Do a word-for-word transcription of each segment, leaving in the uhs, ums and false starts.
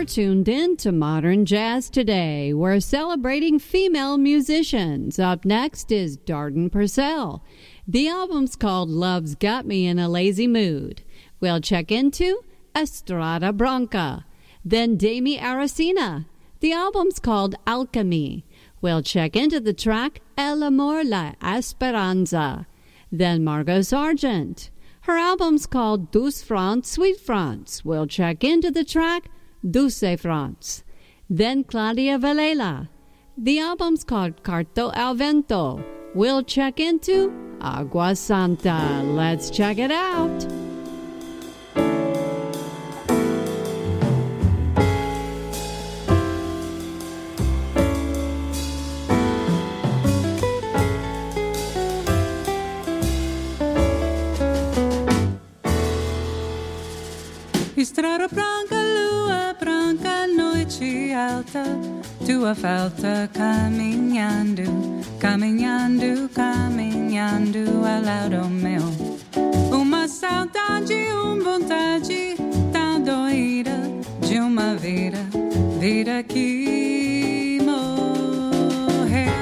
tuned in to Modern Jazz Today. We're celebrating female musicians. Up next is Darden Purcell. The album's called Love's Got Me in a Lazy Mood. We'll check into Estrada Branca. Then Dami Aracena. The album's called Alchemy. We'll check into the track El Amor La Esperanza. Then Margot Sargent. Her album's called Douce France, Sweet France. We'll check into the track Dulce France. Then Claudia Vallela. The album's called Carto al Vento. We'll check into Agua Santa. Let's check it out. Estrada branca, lua branca, noite alta, tua falta caminhando, caminhando, caminhando ao lado meu. Uma saudade, uma vontade tão doida de uma vida, vida que morreu.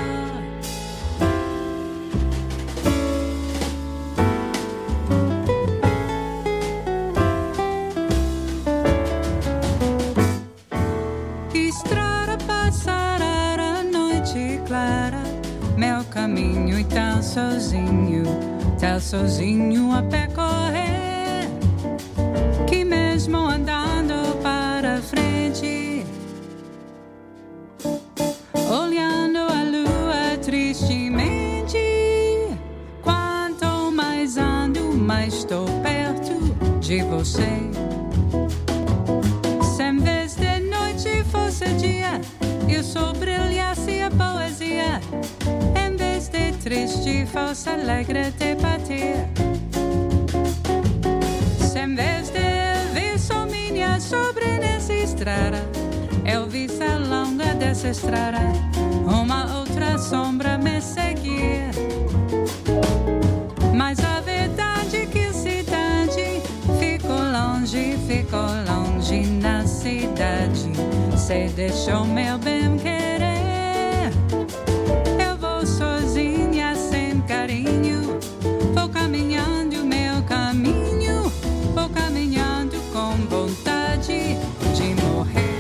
Meu caminho e tão sozinho, tão sozinho a percorrer, que mesmo andando para frente, olhando a lua tristemente, quanto mais ando, mais estou perto de você. Se em vez de noite fosse dia, eu sou brilhasse a poesia. Em vez de triste fosse alegre de bater. Se em vez de ver só minha sobre nessa estrada, eu vi a longa dessa estrada, uma outra sombra me seguir. Mas a verdade é que a cidade ficou longe, ficou longe na cidade. Se deixou meu bem querer, eu vou sozinha sem carinho, vou caminhando meu caminho, vou caminhando com vontade de morrer.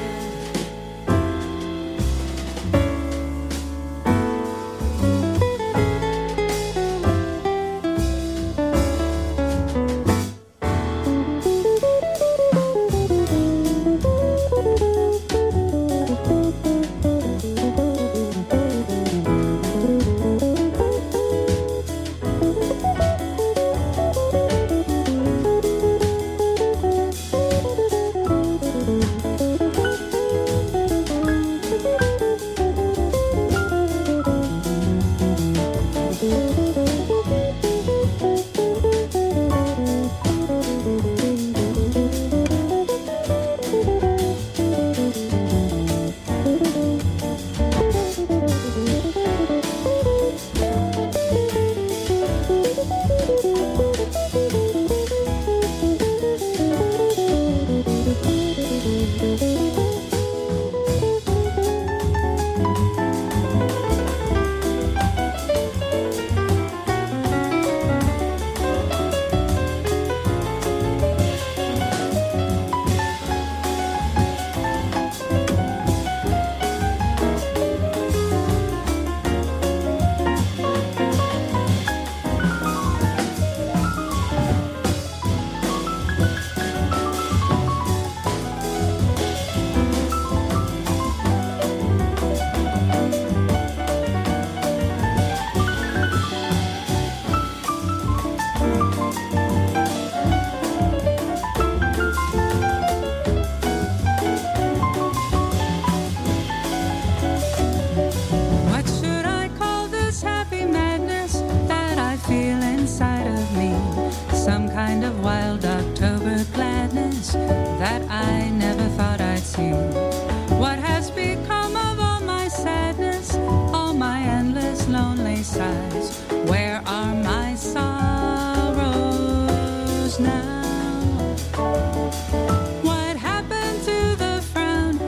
What happened to the frown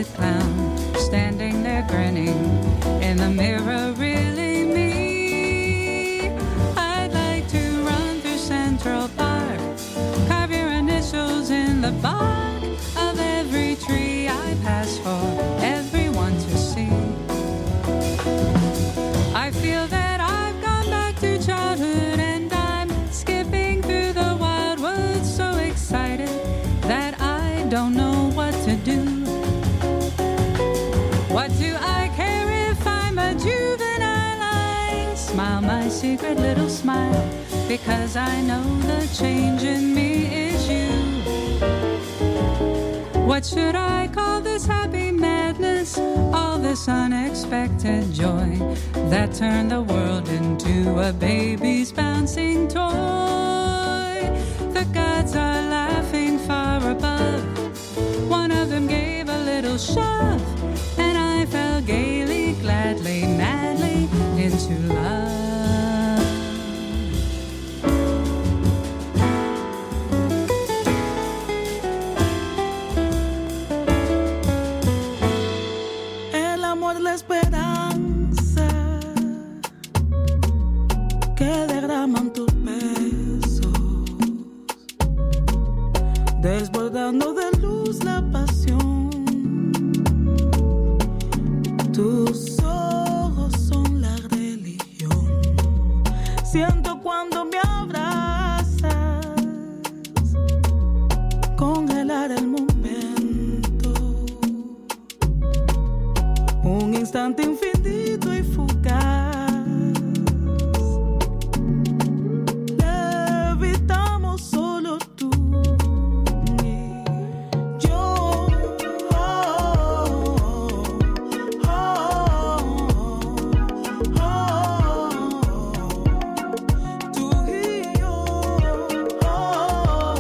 clown standing there grinning in the mirror, really me. I'd like to run through Central Park, carve your initials in the bark of every tree I pass for everyone to see. I feel that I've gone back to childhood and I'm skipping through the wild woods, so excited that I don't know what to do. What do I care if I'm a juvenile? I smile my secret little smile, because I know the change in me is you. What should I call this happy madness? All this unexpected joy that turned the world into a baby's bouncing toy. The gods are laughing far above. One of them gave a little shove, and I fell gaily, gladly, madly into love. El amor, la esperanza que derraman tus besos, desbordando de luz la pasión. Tus ojos son la religión. Siento cuando me abrazas, congelar el momento, un instante infinito y fugaz. Levitamos solo tú y yo. Oh, oh, oh, oh. Tú y yo. Oh,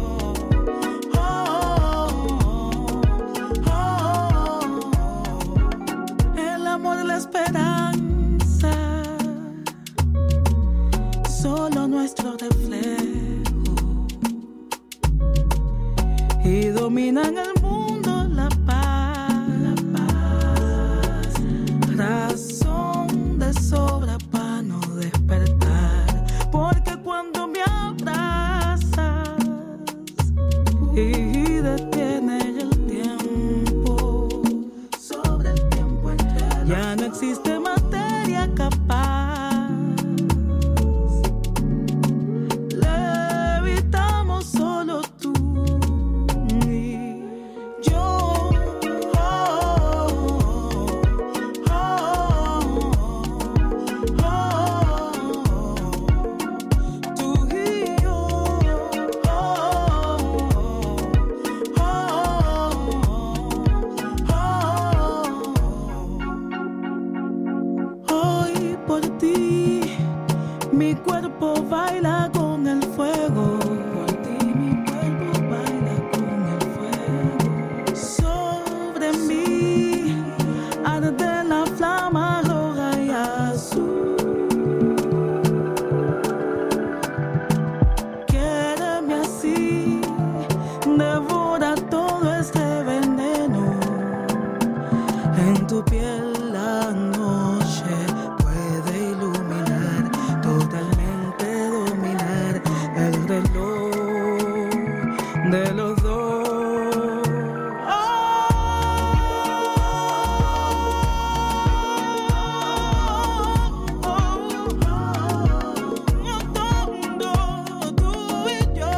oh, oh. El amor, la esperanza, solo nuestro reflejo, y dominan el mundo la paz, la paz, razón de sobra para no despertar, porque cuando me abrazas y detienes el tiempo, sobre el tiempo entero, ya no existe materia capaz. Levitamos solo tú y yo. Oh, oh, oh, oh. Tú y yo. Oh, oh, oh. Hoy por ti mi cuerpo baila con el fuego. Por ti mi cuerpo baila con el fuego. Sobre mí arde la flama roja y azul. Quiéreme así, devora todo este veneno. En tu piel la noche puede iluminar, totalmente dominar el reloj de los dos. Tú y yo.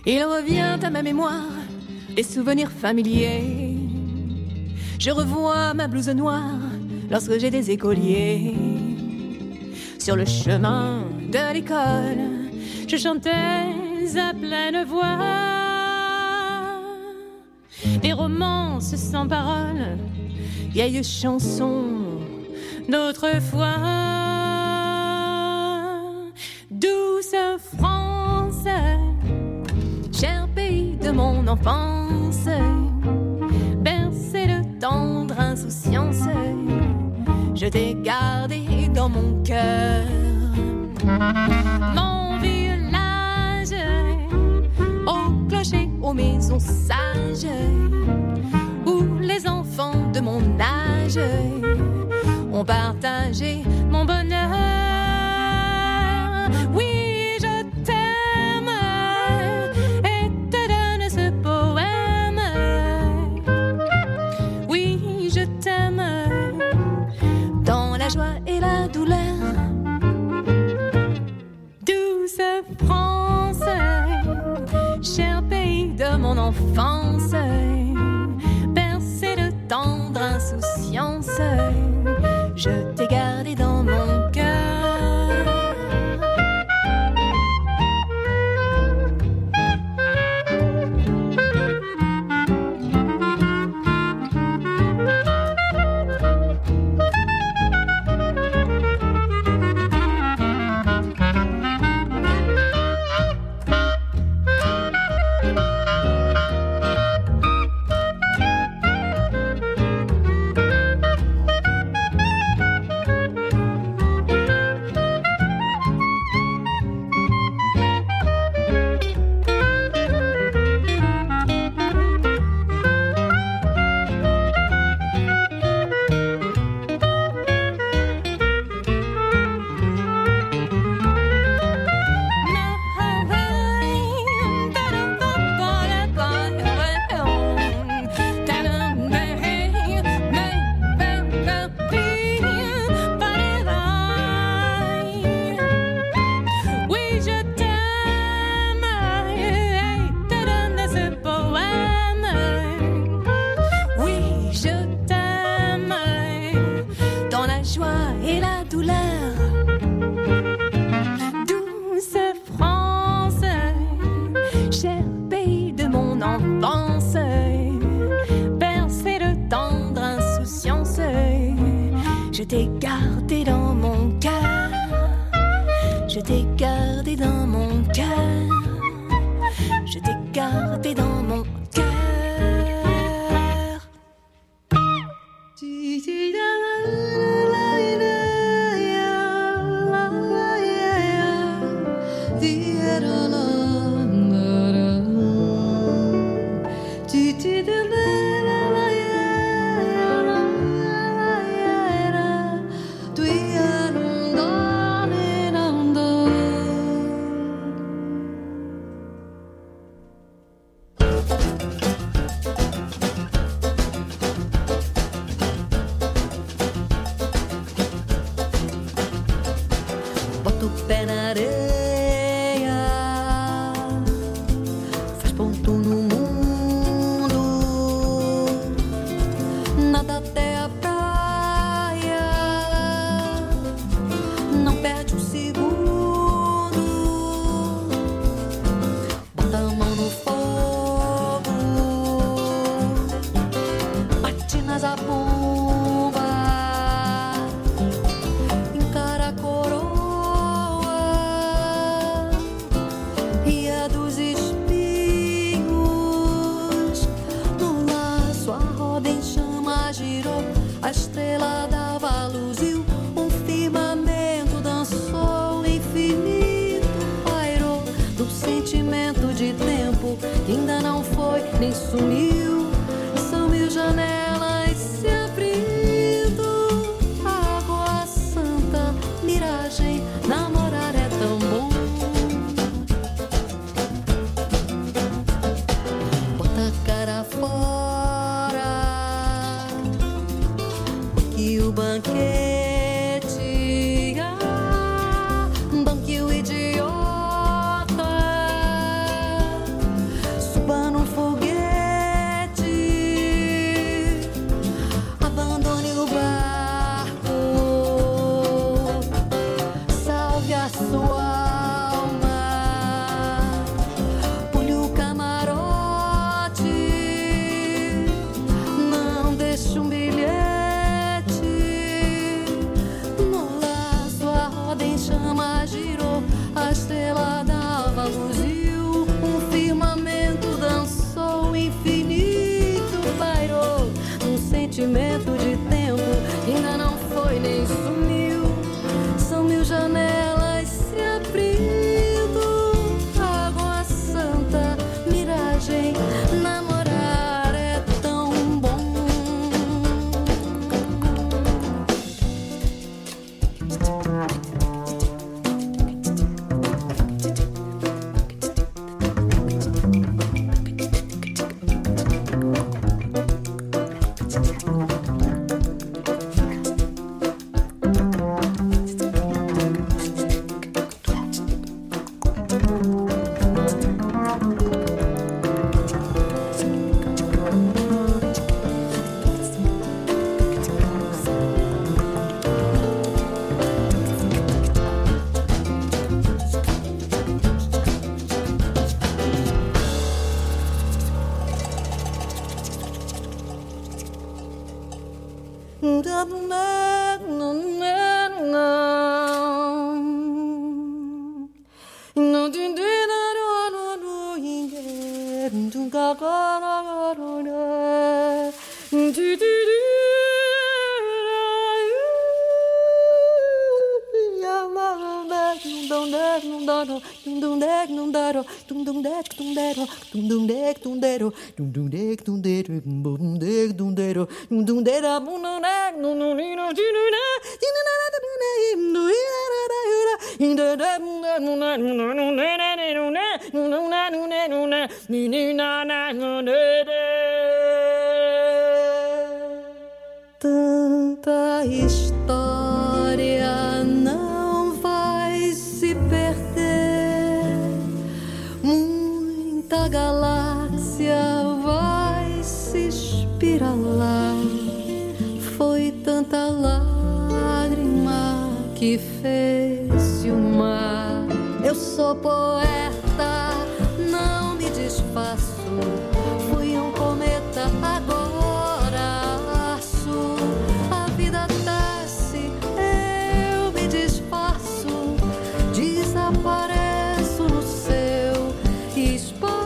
Il revient à ma mémoire des souvenirs familiers. Je revois ma blouse noire lorsque j'ai des écoliers. Sur le chemin de l'école, je chantais à pleine voix des romances sans paroles, vieilles chansons d'autrefois. Douce France, cher pays de mon enfance, bercé de tendre insouciance, je t'ai gardé dans mon cœur. Mon village, au clocher, aux maisons sages, où les enfants de mon âge ont partagé mon bonheur. Oui, je t'aime et te donne ce poème. Oui, je t'aime dans la joie et la douleur. Douce France, cher pays de mon enfance, bercé de tendre insouciance, je t'ai gardé dans mon cœur. Tanta história não vai se perder, muita galáxia vai se espiralar. Foi tanta lágrima que fez-se o mar. Eu sou poeta, não me desfaço. Fui um cometa, agora aço. A vida desce, eu me desfaço. Desapareço no seu espaço.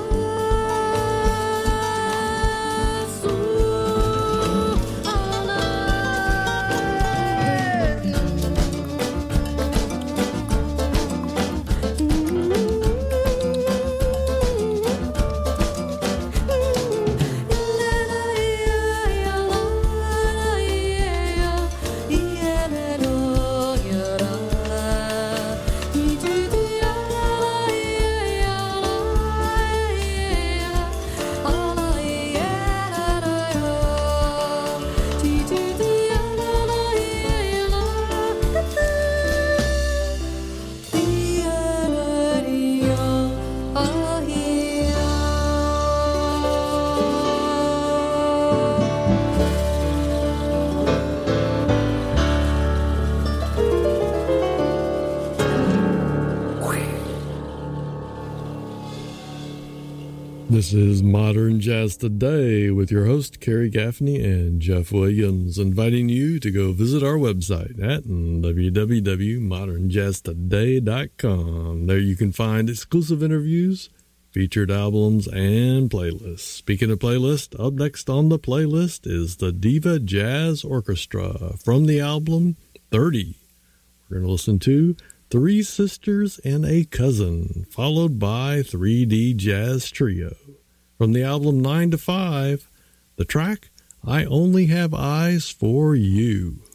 This is Modern Jazz Today with your host, Kerry Gaffney and Jeff Williams, inviting you to go visit our website at w w w dot modern jazz today dot com. There you can find exclusive interviews, featured albums, and playlists. Speaking of playlists, up next on the playlist is the Diva Jazz Orchestra from the album thirty. We're going to listen to Three Sisters and a Cousin, followed by three D Jazz Trio. From the album nine to five, the track, I Only Have Eyes for You.